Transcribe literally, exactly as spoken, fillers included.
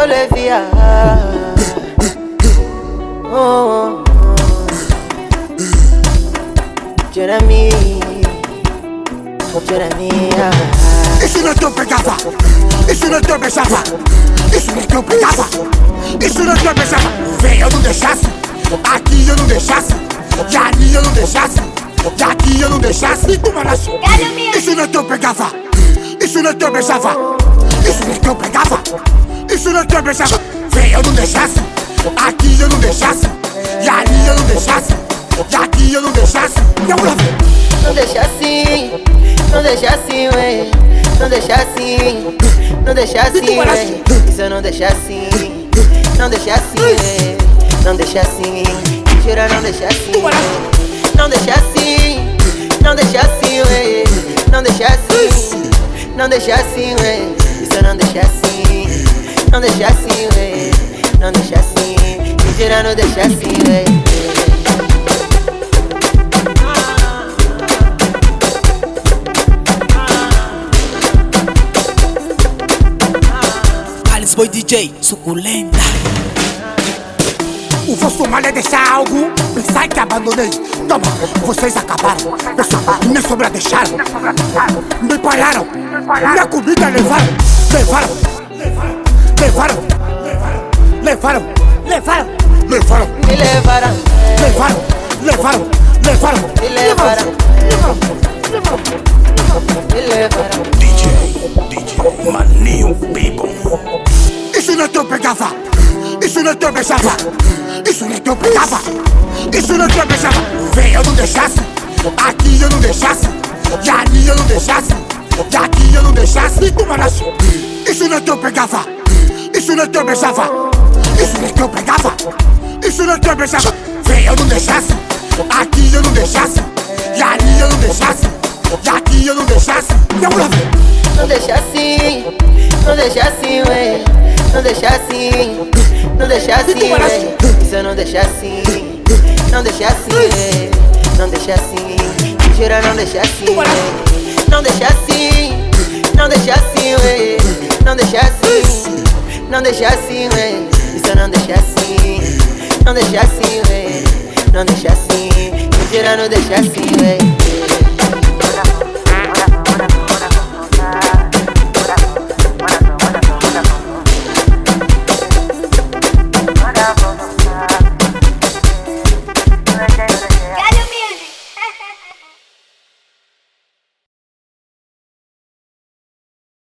Olivia. Oh, oh, oh. Jeremy, Jeremy. Isso não é teu pegava, isso não é teu beijava, isso não é teu pegava, isso não é teu beijava. Vem, eu não deixasse, aqui eu não deixasse, e ali eu não deixasse, e aqui eu não deixasse. E tu, manacho, isso não é teu pegava, isso não é teu beijava, isso não é teu pegava, isso não é teu beijava. Vem, eu não deixasse, aqui eu não deixasse, e ali eu não deixasse, e aqui eu não deixasse. Não deixa assim, não deixa assim, ué. Não deixa assim, não deixa assim, ué. Isso eu não deixa assim, não deixa assim, ué. Não deixa assim, mentira, não deixa assim, ué. Não deixa assim, não deixa assim, ué. Não deixa assim, não deixa assim, ué. Isso eu não deixa assim, não deixa assim, ué. Não deixa assim, mentira, não deixa assim, ué. Boy D J, suculenta. O vosso mal é deixar algo, pensar que abandonei. Toma, vocês acabaram, nem sobra deixaram. Me pararam, minha comida levaram. Levaram, levaram, levaram, levaram, levaram, Me levaram, levaram, levaram, levaram, me levaram, me levaram. D J, D J, Maninho People. Isso não é teu pegava, isso não é teu beijava, isso não é teu pegava, isso não é teu beijava. Vem, eu não deixasse, aqui eu não deixasse, e ali eu não deixasse, e aqui eu não deixasse. E tu, manacho, isso não é teu pegava, isso não é teu beijava, isso não é teu pegava, isso não é teu beijava. Vem, eu não deixasse, aqui eu não deixasse, e ali eu não deixasse, e aqui eu não deixasse. Não deixa assim, não deixa assim, ué. Não deixa assim, não deixa assim, ué. Isso eu não deixa assim, não deixa assim, ué. Não deixa assim, mentira, não deixa assim, ué. Não deixa assim, não deixa assim, ué. Não deixa assim, não deixa assim, ué. Isso eu não deixa assim, não deixa assim, ué. Não deixa assim, mentira, não deixa assim, ué.